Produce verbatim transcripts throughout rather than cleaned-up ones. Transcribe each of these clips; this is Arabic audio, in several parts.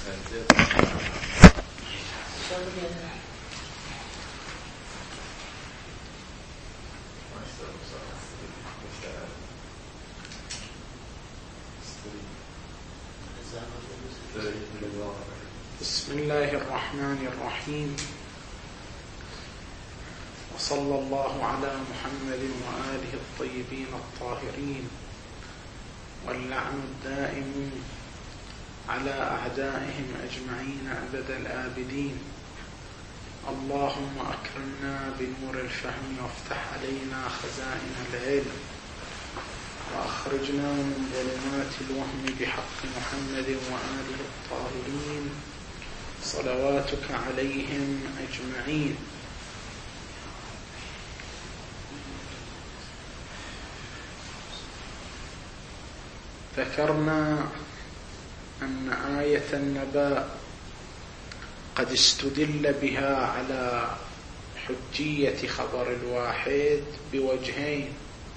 بسم الله الرحمن الرحيم، وصلى الله على محمد وآله الطيبين الطاهرين، واللعن الدائم على أعدائهم أجمعين أبد الآبدين. اللهم أكرمنا بنور الفهم وافتح علينا خزائن العلم، وأخرجنا من ظلمات الوهم بحق محمد وآله الطاهرين صلواتك عليهم أجمعين. ذكرنا أن آية النبأ قد استدل بها على حجية خبر الواحد بوجهين.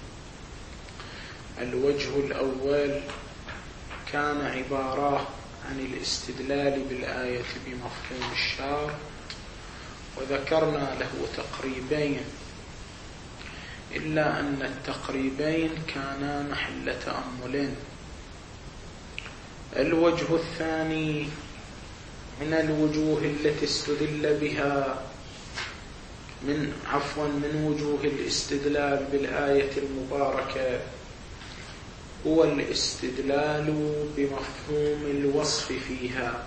الوجه الأول كان عبارة عن الاستدلال بالآية بمفهوم الشرط، وذكرنا له تقريبين، إلا أن التقريبين كانا محل تأمل. الوجه الثاني من الوجوه التي استدل بها من عفوا من وجوه الاستدلال بالآية المباركة هو الاستدلال بمفهوم الوصف فيها.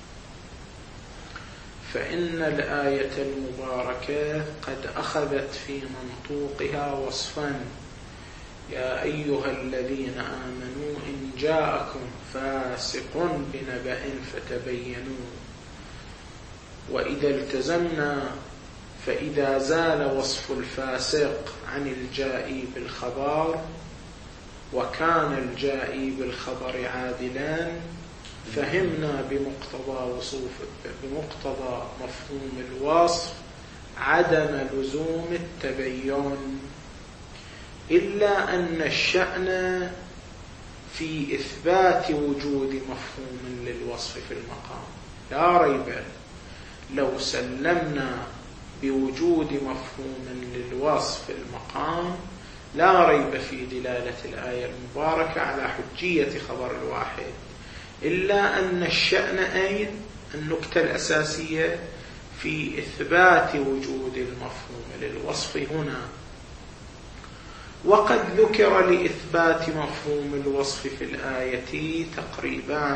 فإن الآية المباركة قد أخذت في منطوقها وصفا: يا أيها الذين آمنوا إن جاءكم فاسق بنبأ فتبينوا. وإذا التزمنا فإذا زال وصف الفاسق عن الجائي بالخبر وكان الجائي بالخبر عادلا، فهمنا بمقتضى وصوف بمقتضى مفهوم الوصف عدم لزوم التبين، إلا أن الشأن في إثبات وجود مفهوم للوصف في المقام. لا ريب، لو سلمنا بوجود مفهوم للوصف في المقام لا ريب في دلالة الآية المباركة على حجية خبر الواحد، إلا أن الشأن أين؟ النكتة الأساسية في إثبات وجود المفهوم للوصف هنا. وقد ذكر لإثبات مفهوم الوصف في الآية تقريبان.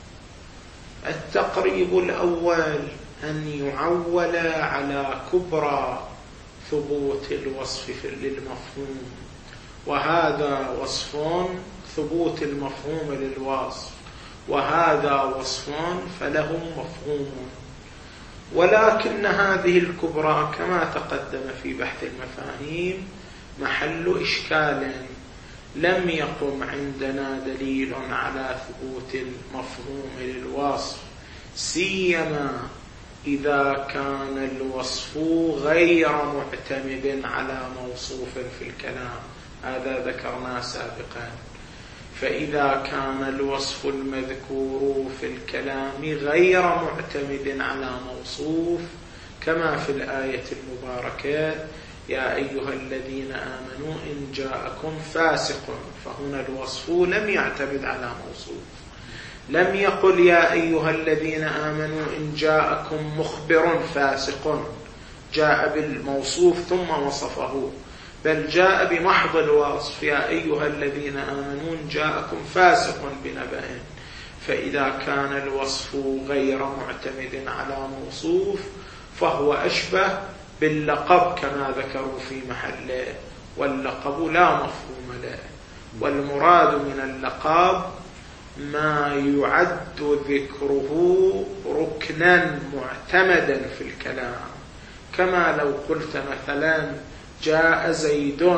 التقريب الأول أن يعول على كبرى ثبوت الوصف للمفهوم، وهذا وصف ثبوت المفهوم للوصف، وهذا وصف فله مفهوم. ولكن هذه الكبرى كما تقدم في بحث المفاهيم محل إشكال. لم يقم عندنا دليل على ثبوت المفهوم للوصف، سيما إذا كان الوصف غير معتمد على موصوف في الكلام، هذا ذكرناه سابقا. فإذا كان الوصف المذكور في الكلام غير معتمد على موصوف كما في الآية المباركة: يا أيها الذين آمنوا إن جاءكم فاسق، فهنا الوصف لم يعتمد على موصوف. لم يقل يا أيها الذين آمنوا إن جاءكم مخبر فاسق، جاء بالموصوف ثم وصفه، بل جاء بمحض الوصف: يا أيها الذين آمنوا إن جاءكم فاسق بنبأ. فإذا كان الوصف غير معتمد على موصوف فهو أشبه باللقب كما ذكروا في محله، واللقب لا مفهوم له. والمراد من اللقب ما يعد ذكره ركنا معتمدا في الكلام، كما لو قلت مثلا جاء زيد،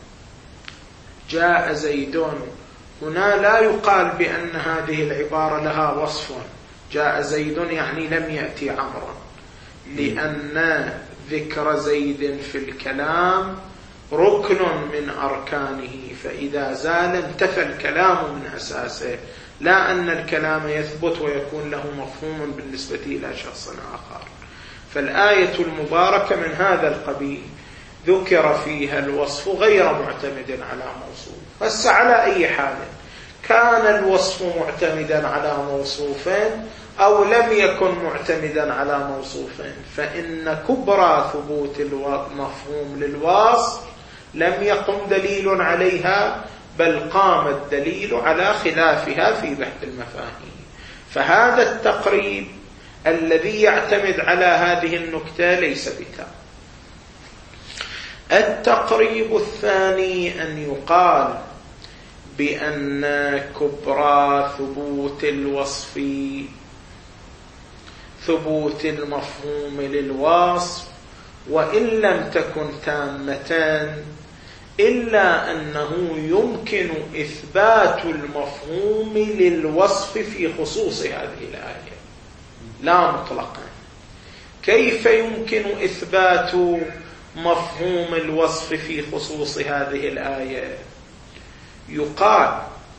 جاء زيد، هنا لا يقال بأن هذه العبارة لها وصف. جاء زيد يعني لم يأتي عمرو، لأن ذكر زيد في الكلام ركن من أركانه، فإذا زال انتفى الكلام من أساسه، لا أن الكلام يثبت ويكون له مفهوم بالنسبة إلى شخص آخر. فالآية المباركة من هذا القبيل، ذكر فيها الوصف غير معتمد على موصوف. بس على أي حال كان الوصف معتمدا على موصوف أو لم يكن معتمدا على موصوف، فإن كبرى ثبوت المفهوم للوصف لم يقم دليل عليها، بل قام الدليل على خلافها في بحث المفاهيم. فهذا التقريب الذي يعتمد على هذه النكتة ليس بتام. التقريب الثاني أن يقال بأن كبرى ثبوت الوصف ثبوت المفهوم للوصف، وإن لم تكن تامة إلا أنه يمكن إثبات المفهوم للوصف في خصوص هذه الآية لا مطلقا. كيف يمكن إثبات مفهوم الوصف في خصوص هذه الآية؟ يقال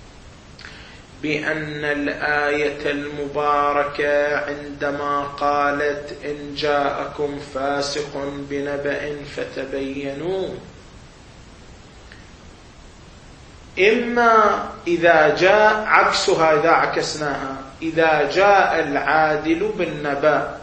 بأن الآية المباركة عندما قالت إن جاءكم فاسق بنبأ فتبينوا، إما إذا جاء عكسها، إذا عكسناها، إذا جاء العادل بالنبأ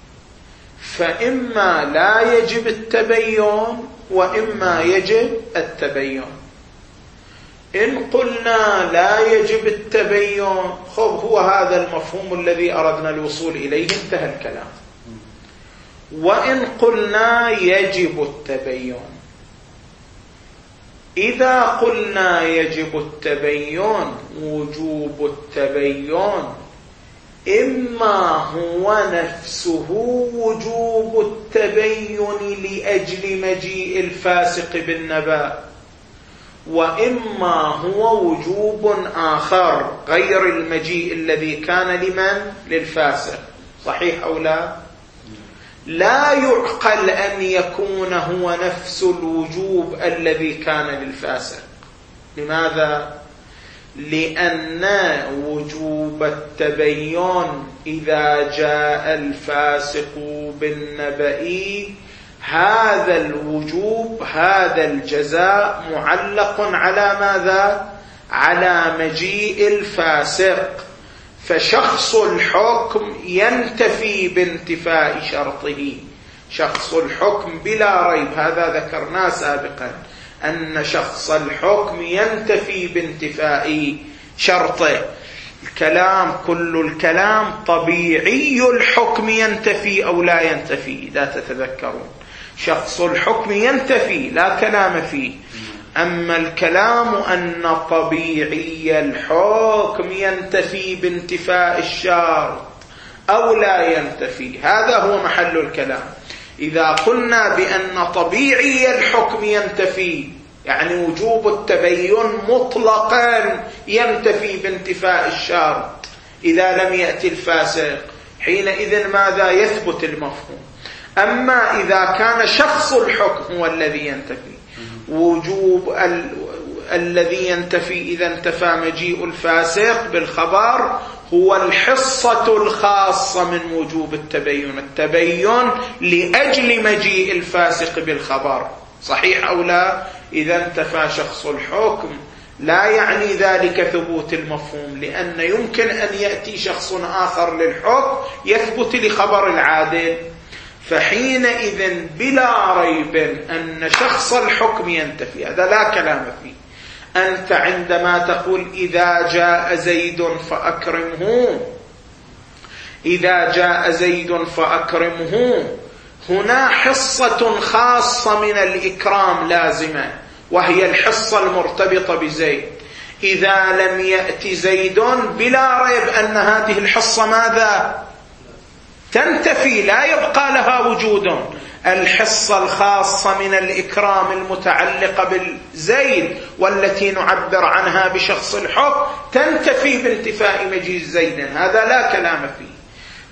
فإما لا يجب التبين وإما يجب التبين. إن قلنا لا يجب التبين، خب هو هذا المفهوم الذي أردنا الوصول إليه، انتهى الكلام. وإن قلنا يجب التبين، إذا قلنا يجب التبين وجوب التبين إما هو نفسه وجوب التبين لأجل مجيء الفاسق بالنبأ، وإما هو وجوب آخر غير المجيء الذي كان لمن؟ للفاسق. صحيح أو لا؟ لا يعقل أن يكون هو نفس الوجوب الذي كان للفاسق. لماذا؟ لأن وجوب التبين إذا جاء الفاسق بالنبأ، هذا الوجوب هذا الجزاء معلق على ماذا؟ على مجيء الفاسق، فشخص الحكم ينتفي بانتفاء شرطه. شخص الحكم بلا ريب، هذا ذكرناه سابقا، أن شخص الحكم ينتفي بانتفاء شرطه. الكلام كل الكلام طبيعي الحكم ينتفي أو لا ينتفي، لا تتذكرون، شخص الحكم ينتفي لا كلام فيه. أما الكلام أن طبيعي الحكم ينتفي بانتفاء الشرط أو لا ينتفي، هذا هو محل الكلام. إذا قلنا بأن طبيعي الحكم ينتفي، يعني وجوب التبين مطلقا ينتفي بانتفاء الشرط إذا لم يأتي الفاسق، حينئذ ماذا؟ يثبت المفهوم. أما إذا كان شخص الحكم هو الذي ينتفي، وجوب ال... الذي ينتفي إذا انتفى مجيء الفاسق بالخبر هو الحصة الخاصة من وجوب التبين، التبين لأجل مجيء الفاسق بالخبر. صحيح أو لا؟ إذا انتفى شخص الحكم لا يعني ذلك ثبوت المفهوم، لأن يمكن أن يأتي شخص آخر للحكم يثبت لخبر العادل، فحينئذ بلا ريب أن شخص الحكم ينتفي، هذا لا كلام فيه. أنت عندما تقول إذا جاء زيد فأكرمه، إذا جاء زيد فأكرمه، هنا حصة خاصة من الإكرام لازمة، وهي الحصة المرتبطة بزيد. إذا لم يأتي زيد بلا ريب أن هذه الحصة ماذا؟ تنتفي، لا يبقى لها وجود. الحصة الخاصة من الإكرام المتعلقة بالزيد والتي نعبر عنها بشخص الحكم تنتفي بانتفاء مجيء زيد، هذا لا كلام فيه.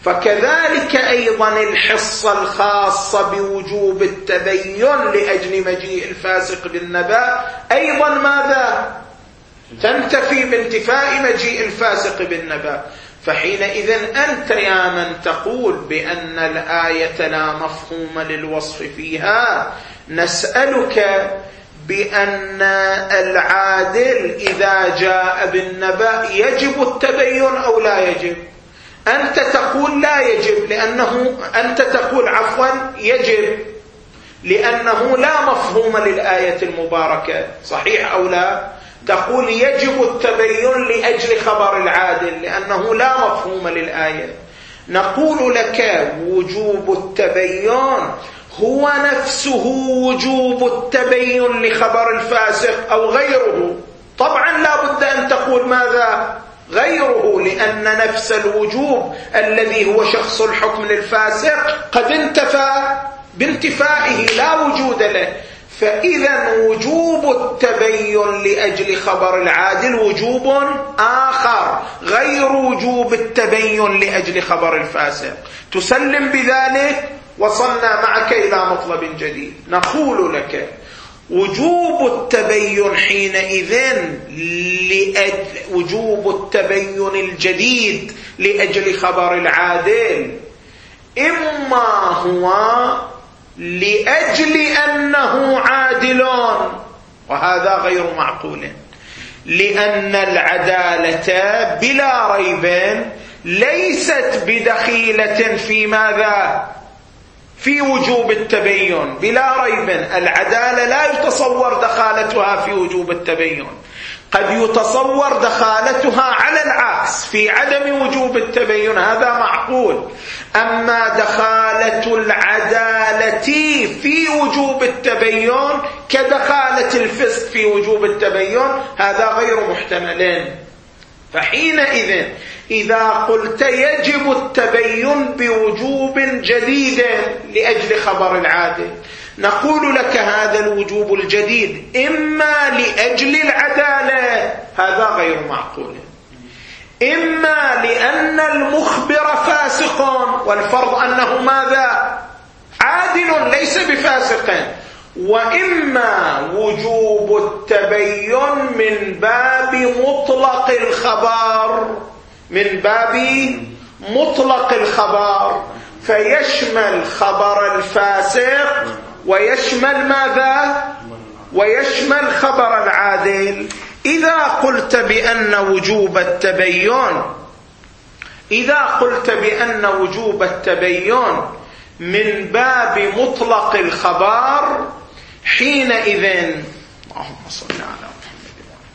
فكذلك أيضا الحصة الخاصة بوجوب التبين لأجل مجيء الفاسق بالنبأ أيضا ماذا؟ تنتفي بانتفاء مجيء الفاسق بالنبأ. فحينئذ أنت يا من تقول بأن الآية لا مفهوم للوصف فيها نسألك بأن العادل إذا جاء بالنبأ يجب التبين أو لا يجب؟ أنت تقول لا يجب لأنه أنت تقول عفوا يجب لأنه لا مفهوم للآية المباركة، صحيح أو لا؟ تقول يجب التبين لأجل خبر العادل لأنه لا مفهوم للآية. نقول لك وجوب التبين هو نفسه وجوب التبين لخبر الفاسق أو غيره. طبعا لا بد أن تقول ماذا؟ غيره، لأن نفس الوجوب الذي هو شخص الحكم للفاسق قد انتفى بانتفائه لا وجود له. فإذا وجوب التبين لأجل خبر العادل وجوب آخر غير وجوب التبين لأجل خبر الفاسق. تسلم بذلك؟ وصلنا معك إلى مطلب جديد. نقول لك وجوب التبين حينئذ لأجل وجوب التبين الجديد لأجل خبر العادل إما هو لأجل أنه عادل، وهذا غير معقول، لأن العدالة بلا ريب ليست بدخيلة في ماذا؟ في وجوب التبين. بلا ريب العدالة لا يتصور دخالتها في وجوب التبين، قد يتصور دخالتها على العكس في عدم وجوب التبين، هذا معقول. أما دخالة العدالة في وجوب التبين كدخالة الفسق في وجوب التبين هذا غير محتمل. فحينئذ إذا قلت يجب التبين بوجوب جديد لأجل خبر العادل نقول لك هذا الوجوب الجديد إما لأجل العدالة، هذا غير معقول، إما لأن المخبر فاسق والفرض أنه ماذا؟ عادل ليس بفاسق، وإما وجوب التبين من باب مطلق الخبر، من باب مطلق الخبر فيشمل خبر الفاسق ويشمل ماذا؟ ويشمل خبر العادل. إذا قلت بأن وجوب التبين إذا قلت بأن وجوب التبين من باب مطلق الخبر حينئذ اللهم صل على محمد.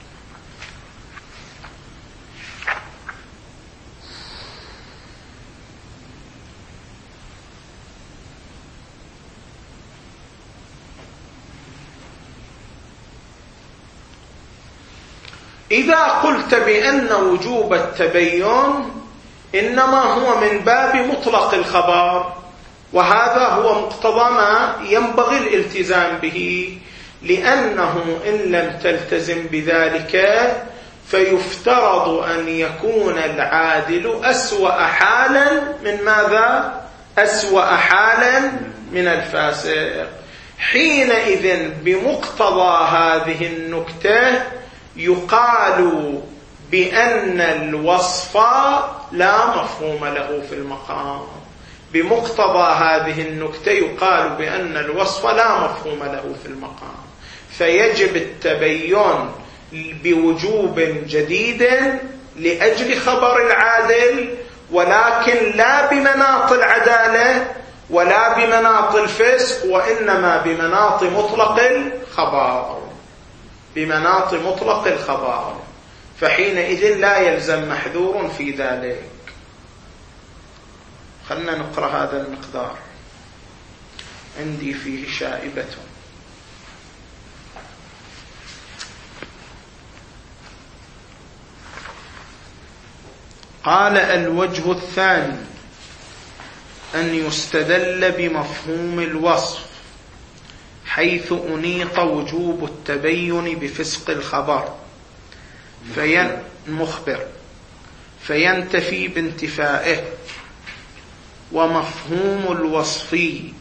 إذا قلت بأن وجوب التبين إنما هو من باب مطلق الخبر، وهذا هو مقتضى ما ينبغي الالتزام به، لأنه إن لم تلتزم بذلك فيفترض أن يكون العادل أسوأ حالا من ماذا؟ أسوأ حالا من الفاسق. حينئذ بمقتضى هذه النكتة يقال بأن الوصف لا مفهوم له في المقام. بمقتضى هذه النكتة يقال بأن الوصف لا مفهوم له في المقام، فيجب التبين بوجوب جديد لأجل خبر العادل، ولكن لا بمناط العدالة ولا بمناط الفسق، وإنما بمناط مطلق الخبر بمناط مطلق الخبر. فحينئذ لا يلزم محذور في ذلك. خلنا نقرأ هذا المقدار، عندي فيه شائبة. قال الوجه الثاني أن يستدل بمفهوم الوصف حيث أنيط وجوب التبين بفسق الخبر فين مخبر فينتفي بانتفائه، ومفهوم الوصف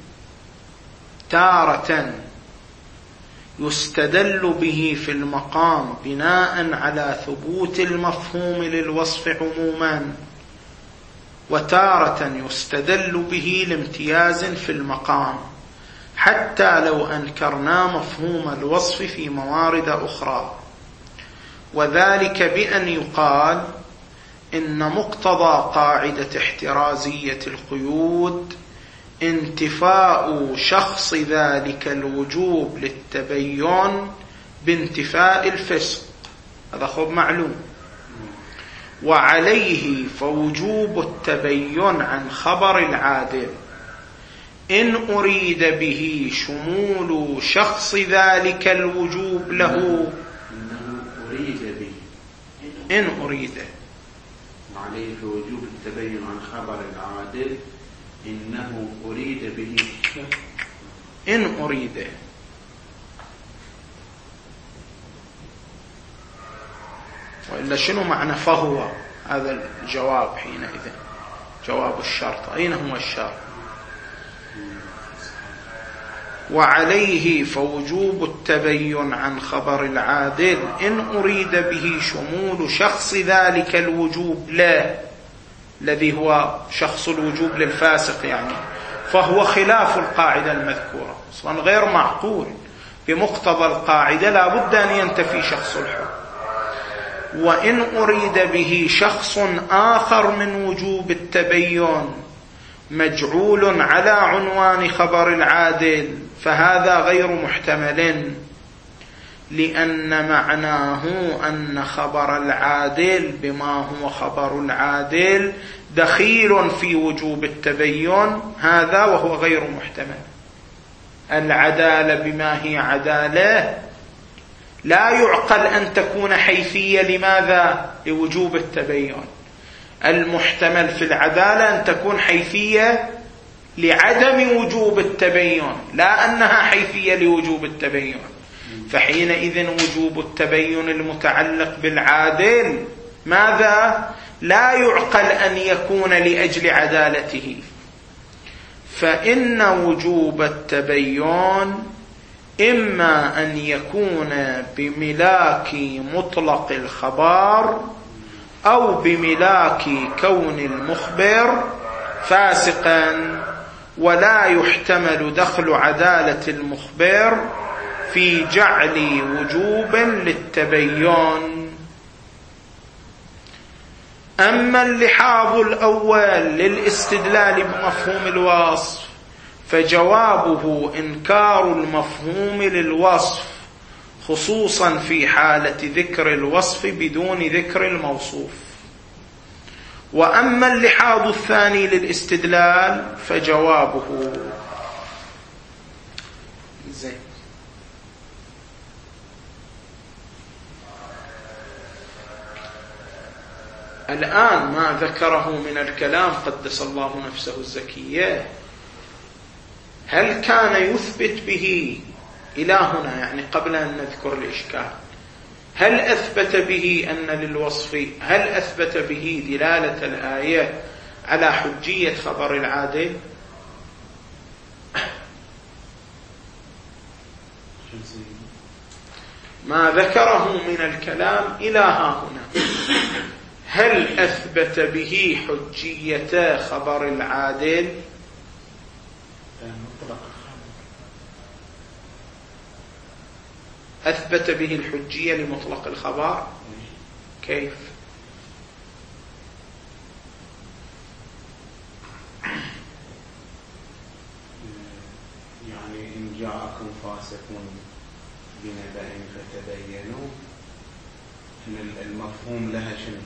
تارة يستدل به في المقام بناء على ثبوت المفهوم للوصف عموما، وتارة يستدل به لامتياز في المقام، حتى لو أنكرنا مفهوم الوصف في موارد أخرى. وذلك بأن يقال إن مقتضى قاعدة احترازية القيود انتفاء شخص ذلك الوجوب للتبين بانتفاء الفسق، هذا خب معلوم. وعليه فوجوب التبين عن خبر العادل إن أريد به شمول شخص ذلك الوجوب له، أريد به إن أريد، وعليه فوجوب التبين عن خبر العادل إنه أريد به، إن أريد. وإلا شنو معنى فهو؟ هذا الجواب حينئذ جواب الشرط. أين هو الشرط؟ وعليه فوجوب التبين عن خبر العادل إن أريد به شمول شخص ذلك الوجوب لا، الذي هو شخص الوجوب للفاسق يعني، فهو خلاف القاعدة المذكورة، أصلا غير معقول. بمقتضى القاعدة لا بد أن ينتفي شخص الحكم. وإن أريد به شخص آخر من وجوب التبين مجعول على عنوان خبر العادل فهذا غير محتمل، لأن معناه أن خبر العادل بما هو خبر العادل دخيل في وجوب التبين، هذا وهو غير محتمل. العدالة بما هي عدالة لا يعقل أن تكون حيثية، لماذا؟ لوجوب التبين. المحتمل في العدالة أن تكون حيثية لعدم وجوب التبين، لا أنها حيثية لوجوب التبين. فحينئذ وجوب التبين المتعلق بالعادل ماذا؟ لا يعقل أن يكون لأجل عدالته. فإن وجوب التبين إما أن يكون بملاك مطلق الخبر أو بملاك كون المخبر فاسقا، ولا يحتمل دخل عدالة المخبر في جعل وجوب للتبين. أما اللحاظ الأول للاستدلال بمفهوم الوصف فجوابه إنكار المفهوم للوصف، خصوصا في حالة ذكر الوصف بدون ذكر الموصوف. وأما اللحاظ الثاني للاستدلال فجوابه زين. الآن ما ذكره من الكلام قدس الله نفسه الزكية، هل كان يثبت به إلى هنا، يعني قبل أن نذكر الإشكال، هل أثبت به أن للوصف، هل أثبت به دلالة الآية على حجية خبر العادل؟ ما ذكره من الكلام إلى ها هنا، هل أثبت به حجية خبر العادل؟ أثبت به الحجية لمطلق الخبر. كيف؟ يعني إن جاءكم فاسق بنبأ فتبينوا، إن المفهوم لها شنو؟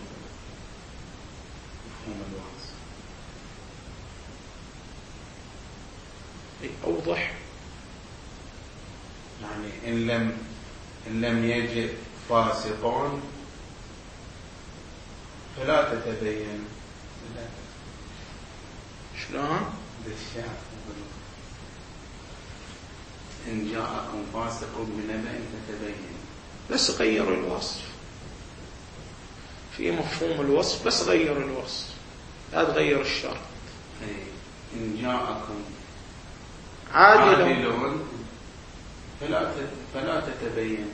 مفهوم الوصف. أوضح. يعني إن لم إن لم يجد فاسق فلا تتبين. شلون؟ بالشعر إن جاءكم فاسق بنبأ فتبين، بس غير الوصف في مفهوم الوصف، بس غير الوصف، لا تغير الشرط. إن جاءكم عادل عادل فلا فلا تتبين.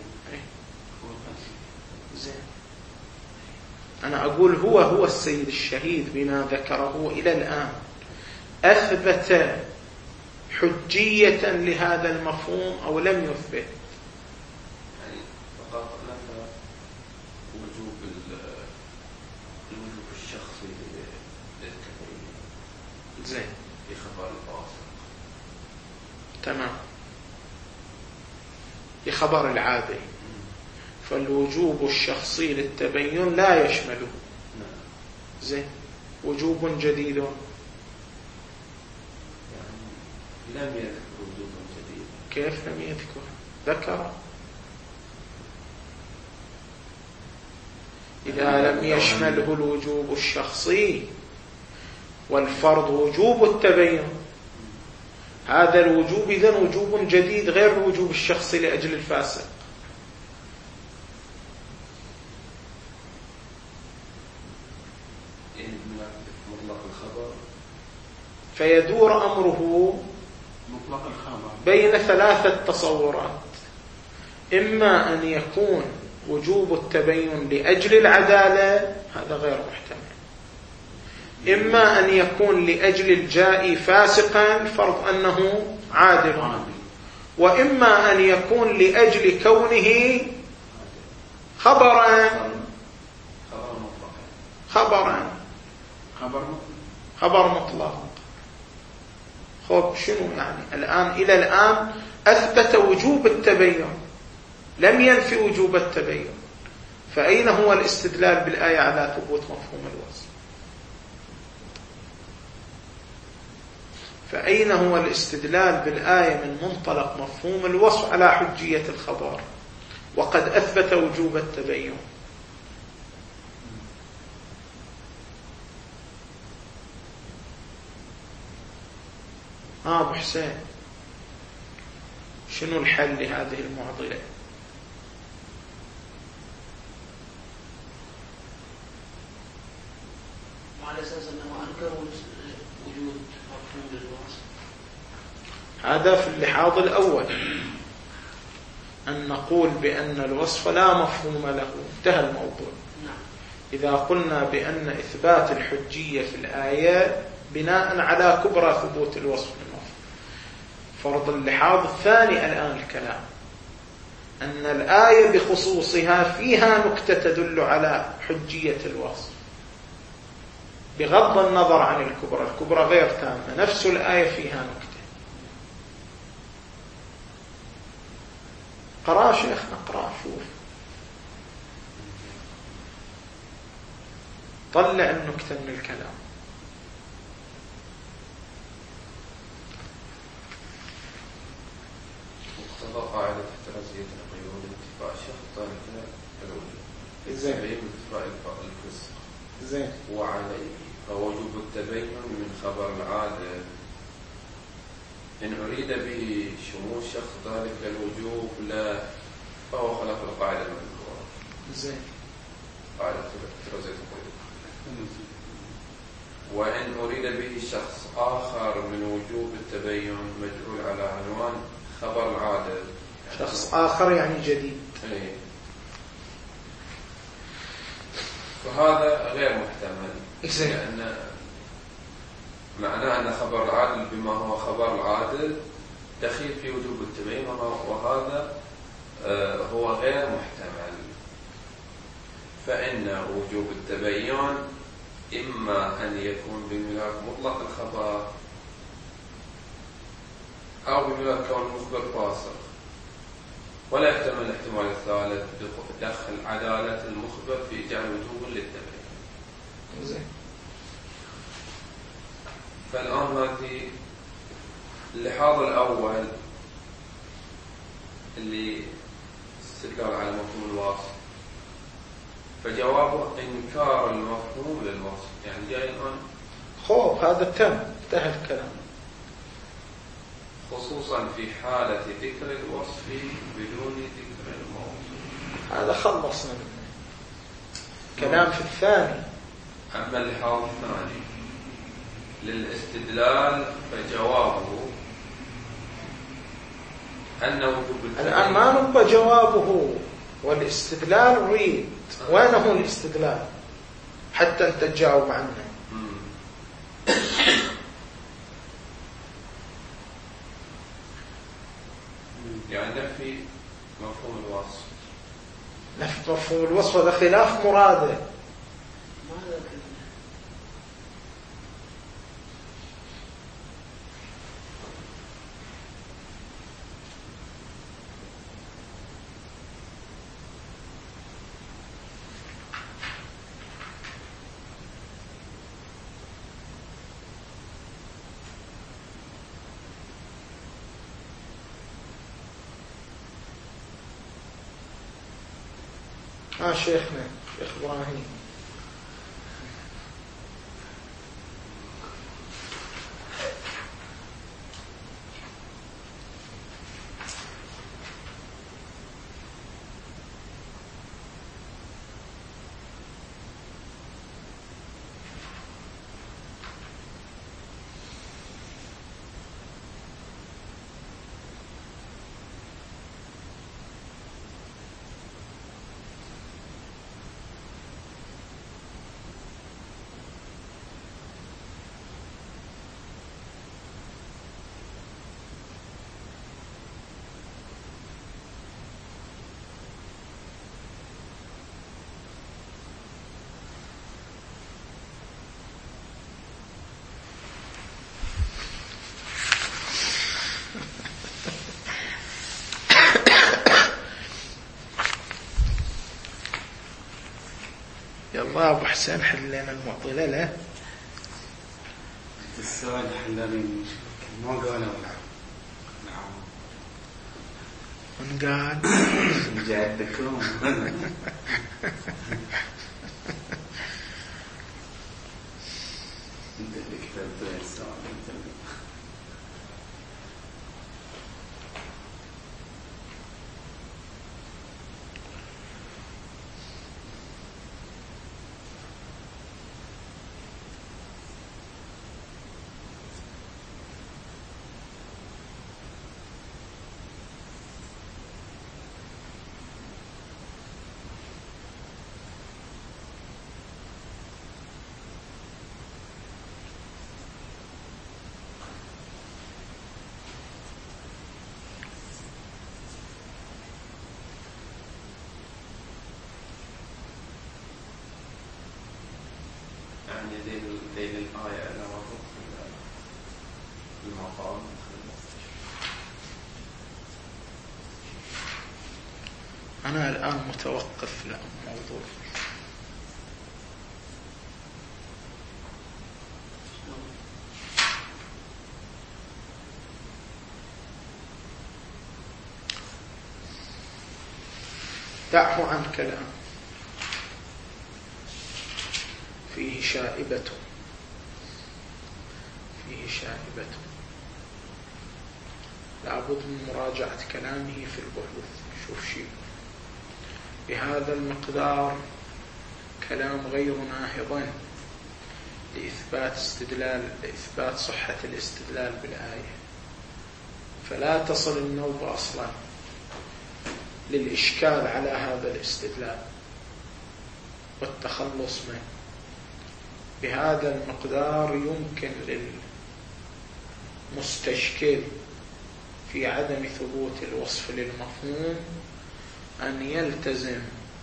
زين. أنا أقول هو هو السيد الشهيد بما ذكره إلى الآن أثبت حجية لهذا المفهوم أو لم يثبت؟ يعني فقط نفى وجوب الوجوب الشخصي للتبين. زين. في خبر الفاسق. تمام. في خبر العادي. فالوجوب الشخصي للتبين لا يشمله. زين. وجوب جديد لم يذكر وجوبا جديدا. كيف لم يذكر؟ ذكر. إذا لم يشمله الوجوب الشخصي والفرض وجوب التبين، هذا الوجوب إذن وجوب جديد غير الوجوب الشخصي لأجل الفاسق. مطلق الخبر فيدور أمره مطلق الخبر بين ثلاثة تصورات: إما أن يكون وجوب التبين لأجل العدالة، هذا غير محتمل. إما أن يكون لأجل الجائي فاسقا، الفرض أنه عادل. وإما أن يكون لأجل كونه خبرا خبرا خبر مطلق. خب شنو يعني؟ الآن إلى الآن أثبت وجوب التبين، لم ينفي وجوب التبين، فأين هو الاستدلال بالآية على ثبوت مفهوم الوصف؟ فأين هو الاستدلال بالآية من منطلق مفهوم الوصف على حجية الخبر وقد أثبت وجوب التبين؟ آه أبو حسين، شنو الحل لهذه المعضلة؟ على أساس أنه أنكر وجود مفهوم للوصف. هذا في اللحاظ الأول، أن نقول بأن الوصف لا مفهوم له، انتهى الموضوع. نعم. إذا قلنا بأن إثبات الحجية في الآية بناء على كبرى ثبوت الوصف المفهوم. فرض اللحاظ الثاني الآن الكلام أن الآية بخصوصها فيها نكتة تدل على حجية الوصف بغض النظر عن الكبرى، الكبرى غير تامة، نفس الآية فيها نكتة. قرأ شيخ، نقرأ، شوف، طلع النكتة من الكلام. مقتضى قاعدة احترازية القيود انتفاء الشخص ذلك الوجوب. زين. انتفاء الفسق. زين. وعليه فوجوب التبين من خبر العادة إن أريد به شمول شخص ذلك الوجوب لا فهو خلاف القاعدة المذكورة. زين. قاعدة احترازية القيود. وإن أريد به شخص آخر من وجوب التبين مجعول على عنوان خبر العادة. شخص آخر يعني جديد. ايه. فهذا غير محتمل، لأن معناه أن خبر العادل بما هو خبر العادل دخيل في وجوب التبين، وهذا هو غير محتمل. فإن وجوب التبين إما أن يكون بملاك مطلق الخبر أو بملاك كون المخبر فاسق، ولا يحتمل الاحتمال الثالث بدخل عدالة المخبر في جعل وجوب للتبين. زين. فالآن هذه اللحاظ الأول اللي استدلال على مفهوم الوصف، فجوابه إنكار المفهوم للوصف. يعني جاي الآن خوف، هذا تم، انتهى الكلام. خصوصا في حالة ذكر الوصف بدون ذكر الموصوف. هذا خلصنا منه. كلام في الثاني. أما اللحاظ الثاني للاستدلال فجوابه أن وجوب التبين. الآن ما نبى جوابه والاستدلال نريد وين هو الاستدلال حتى أنت تجاوب عنه. يعني نفي مفهوم الوصف. نفي مفهوم الوصف هذا خلاف مراده. آه شيخنا شيخ إبراهيم يلا أبو حسين حل لنا المعضلة له. السؤال حلالي ما قالوا ولا نعم من قال جعلتكم انت اللي كتبت السؤال انت دين الآية أنا وضع في المقام. أنا الآن متوقف لا موضوع دعه عن كلام فيه شائبة فيه شائبة لابد من مراجعة كلامه في البحوث. شوف شيء بهذا المقدار كلام غير ناهض لإثبات استدلال لإثبات صحة الاستدلال بالآية، فلا تصل النوبة أصلا للإشكال على هذا الاستدلال والتخلص منه. بهذا المقدار يمكن للمستشكل في عدم ثبوت الوصف للمفهوم أن يلتزم.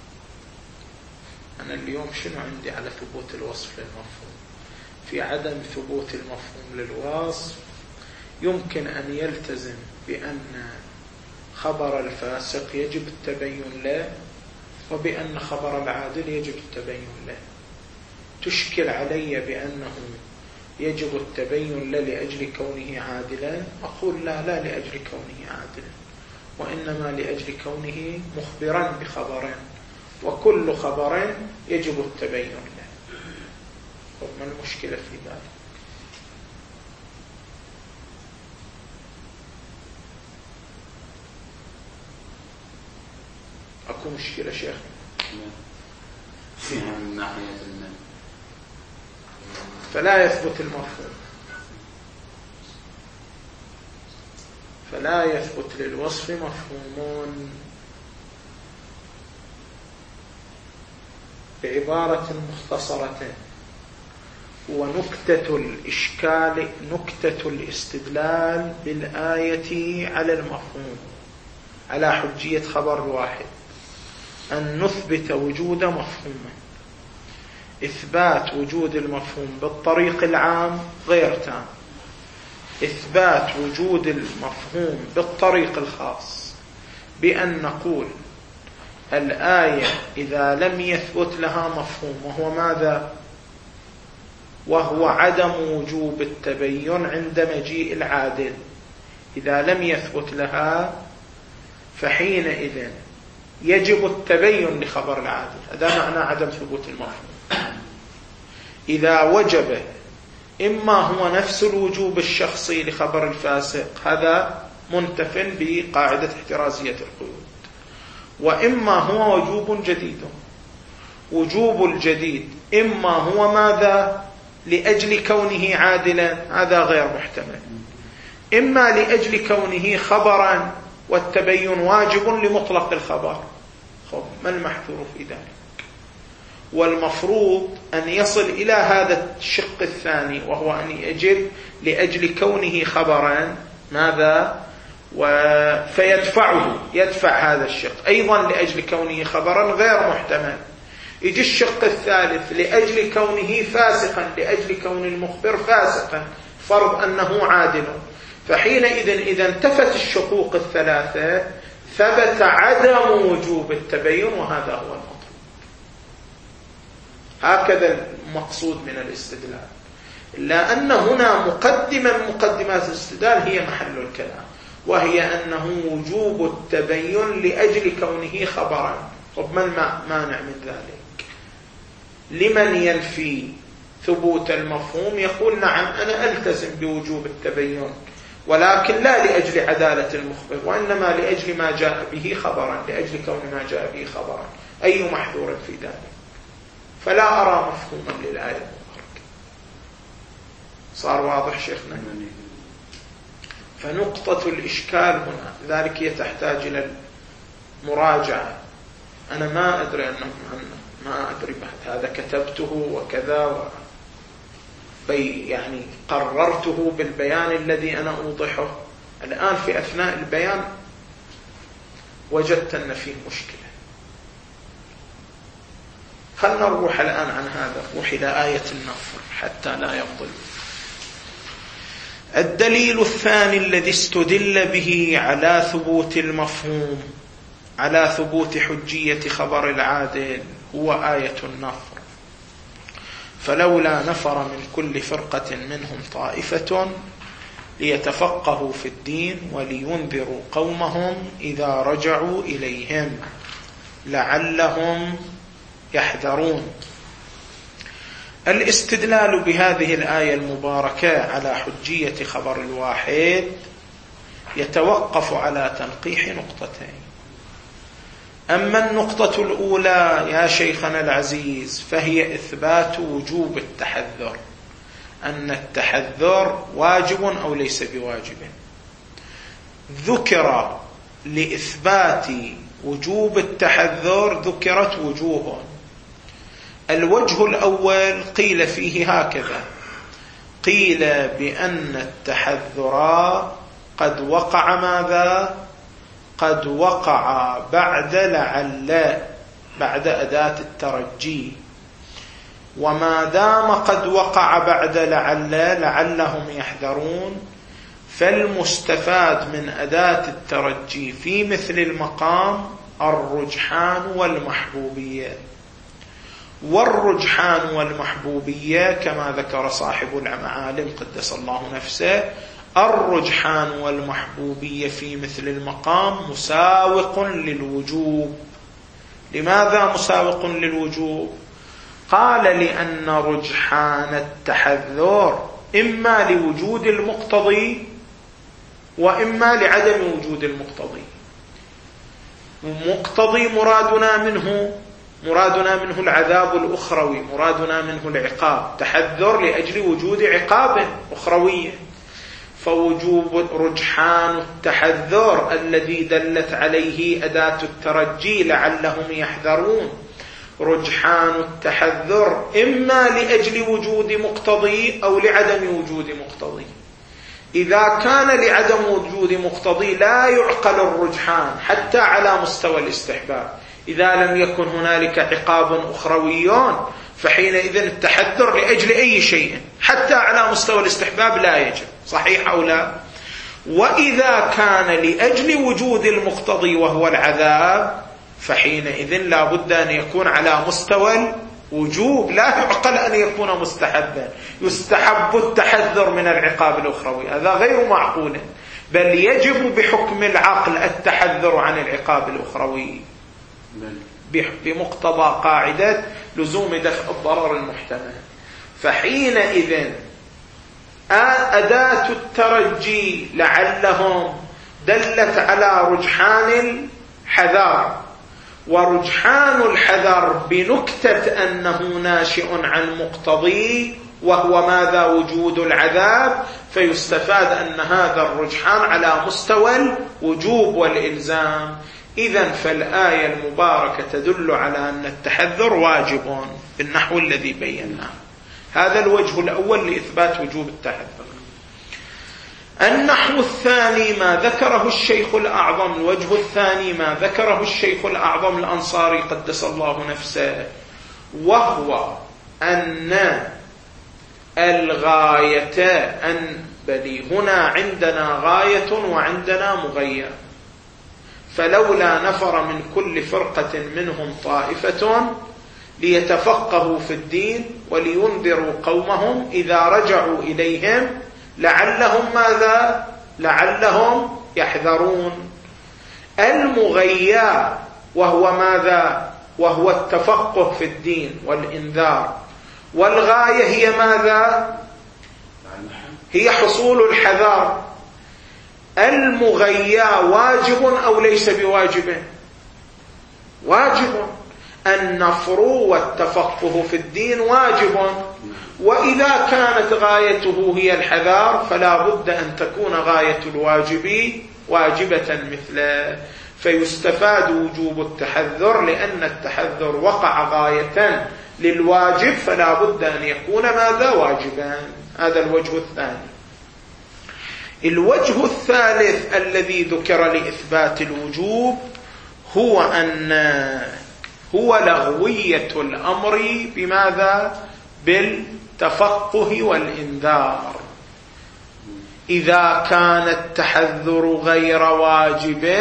أنا اليوم شنو عندي على ثبوت الوصف للمفهوم؟ في عدم ثبوت المفهوم للوصف يمكن أن يلتزم بأن خبر الفاسق يجب التبين له، وبأن خبر العادل يجب التبين له. تشكل علي بأنه يجب التبين له لأجل كونه عادلا، أقول لا لا لأجل كونه عادلا، وإنما لأجل كونه مخبرا بخبر، وكل خبر يجب التبين له. ما المشكلة في ذلك؟ أكو مشكلة شيخ؟ فيها من ناحية المن. فلا يثبت المفهوم فلا يثبت للوصف مفهوم. بعبارة مختصرة، ونكتة الإشكال نكتة الاستدلال بالآية على المفهوم على حجية خبر الواحد أن نثبت وجود مفهوم. إثبات وجود المفهوم بالطريق العام غير تام. إثبات وجود المفهوم بالطريق الخاص بأن نقول الآية إذا لم يثبت لها مفهوم، وهو ماذا؟ وهو عدم وجوب التبين عند مجيء العادل. إذا لم يثبت لها فحينئذ يجب التبين لخبر العادل. هذا معنى عدم ثبوت المفهوم. إذا وجب إما هو نفس الوجوب الشخصي لخبر الفاسق، هذا منتف بقاعدة احترازية القيود، وإما هو وجوب جديد. وجوب الجديد إما هو ماذا؟ لأجل كونه عادلا، هذا غير محتمل. إما لأجل كونه خبرا والتبين واجب لمطلق الخبر. خب ما المحذور في ذلك؟ والمفروض أن يصل إلى هذا الشق الثاني، وهو أن يجب لأجل كونه خبرا ماذا؟ فيدفعه يدفع هذا الشق أيضا لأجل كونه خبرا غير محتمل. يجي الشق الثالث لأجل كونه فاسقا، لأجل كون المخبر فاسقا، فرض أنه عادل. فحينئذ إذا انتفت الشقوق الثلاثة ثبت عدم وجوب التبين، وهذا هو المطلوب. هكذا المقصود من الاستدلال. إلا أن هنا مقدمة من مقدمات الاستدلال هي محل الكلام، وهي أنه وجوب التبين لأجل كونه خبرا. طب ما المانع من ذلك؟ لمن ينفي ثبوت المفهوم يقول نعم أنا ألتزم بوجوب التبين، ولكن لا لأجل عدالة المخبر، وإنما لأجل ما جاء به خبرا، لأجل كون ما جاء به خبرا. أي محذور في ذلك؟ فلا أرى مفهوما للآية المباركة. صار واضح شيخنا؟ فنقطة الإشكال هنا ذلك هي تحتاج إلى المراجعة. أنا ما أدري أنه ما أدري بعد هذا كتبته وكذا و بي يعني قررته بالبيان الذي أنا أوضحه الآن. في أثناء البيان وجدت أن فيه مشكلة. خلنا نروح الآن عن هذا، نروح إلى آية النفر حتى لا يفضل. الدليل الثاني الذي استدل به على ثبوت المفهوم، على ثبوت حجية خبر العادل، هو آية النفر. فلولا نفر من كل فرقة منهم طائفة ليتفقهوا في الدين ولينذروا قومهم إذا رجعوا إليهم لعلهم يحذرون. الاستدلال بهذه الآية المباركة على حجية خبر الواحد يتوقف على تنقيح نقطتين. أما النقطة الأولى يا شيخنا العزيز فهي إثبات وجوب التحذر، أن التحذر واجب أو ليس بواجب. ذكر لإثبات وجوب التحذر ذكرت وجوه. الوجه الأول قيل فيه هكذا: قيل بأن التحذر قد وقع ماذا؟ قد وقع بعد لعل، بعد أداة الترجي. وما دام قد وقع بعد لعل لعلهم يحذرون، فالمستفاد من أداة الترجي في مثل المقام الرجحان والمحبوبية. والرجحان والمحبوبية كما ذكر صاحب المعالم قدس الله نفسه، الرجحان والمحبوبية في مثل المقام مساوق للوجوب. لماذا مساوق للوجوب؟ قال لأن رجحان التحذر إما لوجود المقتضي وإما لعدم وجود المقتضي. مقتضي مرادنا منه مرادنا منه العذاب الأخروي، مرادنا منه العقاب. تحذر لأجل وجود عقاب أخروي. فوجوب رجحان التحذر الذي دلت عليه أداة الترجي لعلهم يحذرون، رجحان التحذر إما لأجل وجود مقتضي أو لعدم وجود مقتضي. إذا كان لعدم وجود مقتضي لا يعقل الرجحان حتى على مستوى الاستحباب، إذا لم يكن هنالك عقاب أخرويون فحينئذ التحذر لأجل أي شيء حتى على مستوى الاستحباب لا يجب، صحيح أو لا؟ وإذا كان لأجل وجود المقتضي وهو العذاب فحينئذ لا بد أن يكون على مستوى الوجوب، لا يعقل أن يكون مستحبا، يستحب التحذر من العقاب الأخروي، هذا غير معقول، بل يجب بحكم العقل التحذر عن العقاب الأخروي بمقتضى قاعدة لزوم دفع الضرر المحتمل. فحينئذ أداة الترجي لعلهم دلت على رجحان الحذر، ورجحان الحذر بنكتة أنه ناشئ عن مقتضي وهو ماذا؟ وجود العذاب، فيستفاد أن هذا الرجحان على مستوى الوجوب والإلزام. إذن فالآية المباركة تدل على أن التحذر واجب بالنحو الذي بيناه. هذا الوجه الأول لإثبات وجوب التحذر. النحو الثاني ما ذكره الشيخ الأعظم، الوجه الثاني ما ذكره الشيخ الأعظم الأنصاري قدس الله نفسه، وهو أن الغاية أن بلي هنا عندنا غاية وعندنا مغية، فلولا نفر من كل فرقة منهم طائفة ليتفقهوا في الدين ولينذروا قومهم إذا رجعوا إليهم لعلهم ماذا؟ لعلهم يحذرون. المغيّة وهو ماذا؟ وهو التفقه في الدين والإنذار، والغاية هي ماذا؟ هي حصول الحذر. المغيّة واجب أو ليس بواجب؟ واجب. النفر والتفقه في الدين واجب، وإذا كانت غايته هي الحذار فلا بد أن تكون غاية الواجب واجبة مثله، فيستفاد وجوب التحذر لأن التحذر وقع غاية للواجب فلا بد أن يكون ماذا؟ واجبا. هذا الوجه الثاني. الوجه الثالث الذي ذكر لإثبات الوجوب هو أن هو لغوية الأمر بماذا؟ بالتفقه والإنذار. إذا كان التحذر غير واجب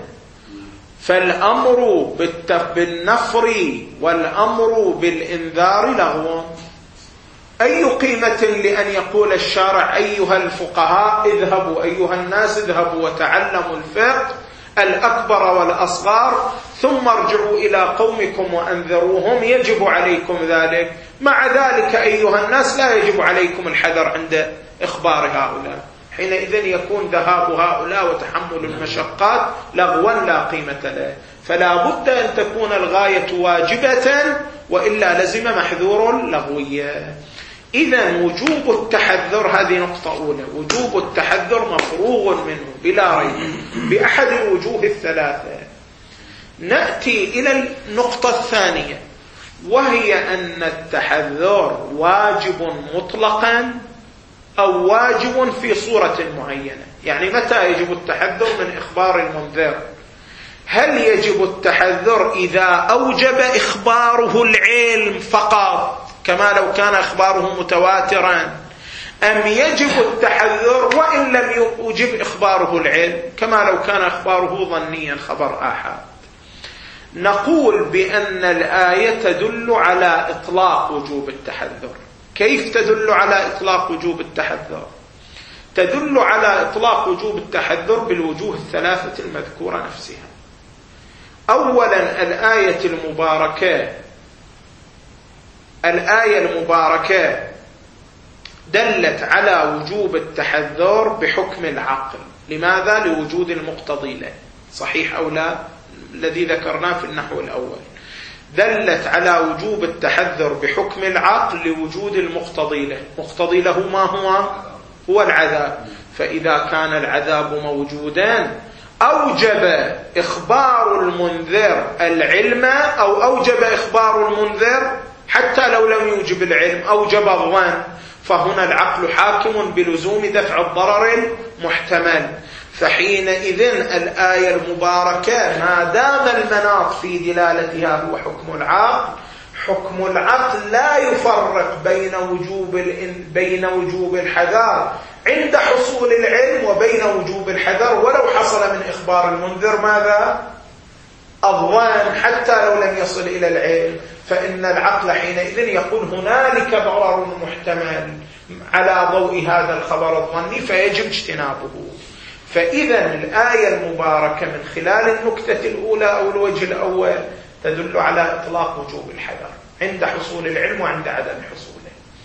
فالأمر بالنفر والأمر بالإنذار لغو. أي قيمة لأن يقول الشارع أيها الفقهاء اذهبوا، أيها الناس اذهبوا وتعلموا الفقه الأكبر والأصغر ثم ارجعوا إلى قومكم وأنذروهم، يجب عليكم ذلك، مع ذلك أيها الناس لا يجب عليكم الحذر عند إخبار هؤلاء. حينئذ يكون ذهاب هؤلاء وتحمل المشقات لغوا لا قيمة له. فلا بد أن تكون الغاية واجبة وإلا لزم محذور لغوية. إذن وجوب التحذر، هذه نقطة أولى، وجوب التحذر مفروغ منه بلا ريب بأحد الوجوه الثلاثة. نأتي إلى النقطة الثانية وهي أن التحذر واجب مطلقا أو واجب في صورة معينة. يعني متى يجب التحذر من إخبار المنذر؟ هل يجب التحذر إذا أوجب إخباره العلم فقط كما لو كان إخباره متواترا، أم يجب التحذر وإن لم يوجب إخباره العلم كما لو كان إخباره ظنيا خبر آحاد؟ نقول بأن الآية تدل على إطلاق وجوب التحذر. كيف تدل على إطلاق وجوب التحذر؟ تدل على إطلاق وجوب التحذر بالوجوه الثلاثة المذكورة نفسها. أولا الآية المباركة الآية المباركة دلت على وجوب التحذر بحكم العقل. لماذا؟ لوجود المقتضي له، صحيح أو لا؟ الذي ذكرناه في النحو الأول دلت على وجوب التحذر بحكم العقل لوجود المقتضي له. مقتضي له ما هو؟ هو العذاب. فإذا كان العذاب موجودا أوجب إخبار المنذر العلم أو أوجب إخبار المنذر حتى لو لم يوجب العلم أوجب الظن، فهنا العقل حاكم بلزوم دفع الضرر المحتمل. فحينئذ الآية المباركة ما دام المناط في دلالتها هو حكم العقل، حكم العقل لا يفرق بين وجوب بين وجوب الحذر عند حصول العلم وبين وجوب الحذر ولو حصل من إخبار المنذر ماذا؟ الظن حتى لو لم يصل إلى العلم. فإن العقل حينئذ يقول هنالك ضرر محتمل على ضوء هذا الخبر الظني فيجب اجتنابه. فإذا الآية المباركة من خلال النكتة الأولى أو الوجه الأول تدل على إطلاق وجوب الحذر عند حصول العلم وعند عدم حصوله.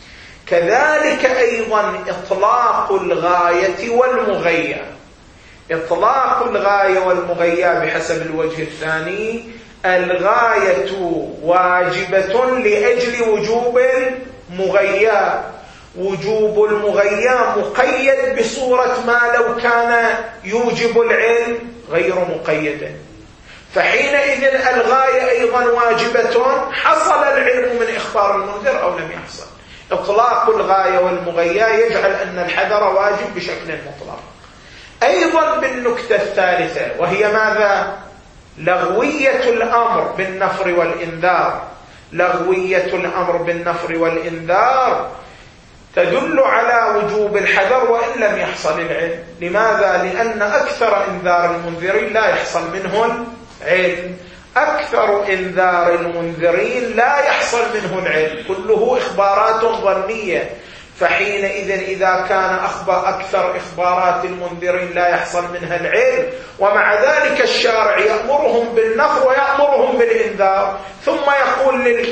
كذلك أيضا إطلاق الغاية والمغية. إطلاق الغاية والمغية بحسب الوجه الثاني، الغاية واجبة لأجل وجوب المغية، وجوب المغية مقيد بصورة ما لو كان يوجب العلم غير مقيد. فحينئذ الغاية أيضا واجبة حصل العلم من إخبار المنذر أو لم يحصل. إطلاق الغاية والمغية يجعل أن الحذر واجب بشكل مطلق. أيضا بالنكتة الثالثة وهي ماذا؟ لغوية الأمر بالنفر والإنذار. لغوية الأمر بالنفر والإنذار تدل على وجوب الحذر وإن لم يحصل العلم. لماذا؟ لأن أكثر إنذار المنذرين لا يحصل منه العلم. أكثر إنذار المنذرين لا يحصل منه العلم، كله إخبارات ظنية. فحينئذ إذا كان أخبار أكثر إخبارات المنذرين لا يحصل منها العلم ومع ذلك الشارع يأمرهم بالنفر ويأمرهم بالإنذار، ثم يقول لل...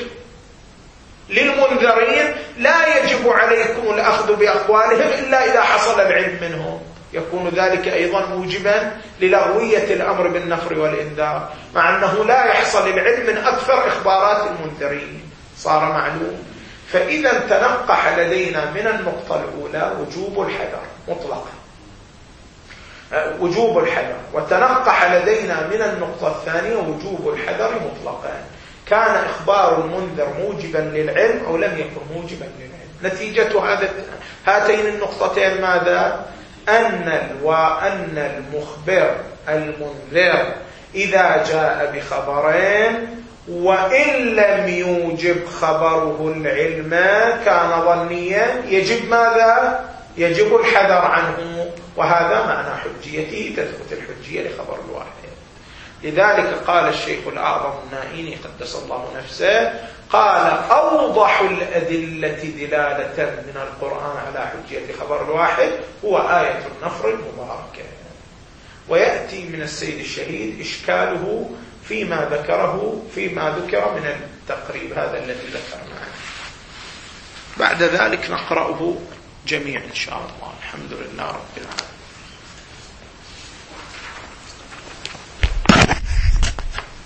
للمنذرين لا يجب عليكم الأخذ بأقوالهم إلا إذا حصل العلم منهم، يكون ذلك أيضا موجبا للغوية الأمر بالنفر والإنذار، مع أنه لا يحصل العلم من أكثر إخبارات المنذرين. صار معلوم. فإذا تنقح لدينا من النقطة الأولى وجوب الحذر مطلقا، وجوب الحذر، وتنقح لدينا من النقطة الثانية وجوب الحذر مطلقا. كان إخبار المنذر موجبا للعلم أو لم يكن موجبا للعلم. نتيجة هذا هاتين النقطتين ماذا؟ أن وأن المخبر المنذر إذا جاء بخبرين وإن لم يوجب خبره العلم كان ظنيا يجب ماذا؟ يجب الحذر عنه، وهذا معنى حجيته، تثبت الحجية لخبر الواحد. لذلك قال الشيخ الأعظم النائيني قدس الله نفسه، قال أوضح الأدلة دلالة من القرآن على حجية خبر الواحد هو آية النفر المباركة. ويأتي من السيد الشهيد إشكاله فيما ذكره فيما ذكر من التقريب هذا الذي ذكرناه. بعد ذلك نقرأه جميعا إن شاء الله. الحمد لله رب العالمين.